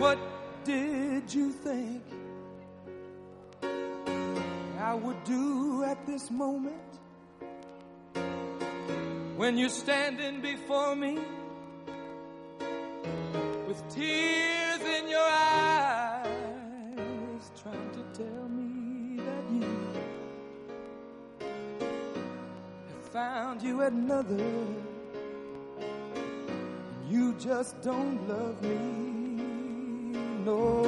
What did you think I would do at this moment when you're standing before me with tears in your eyes, trying to tell me that you have found you another and you just don't love me no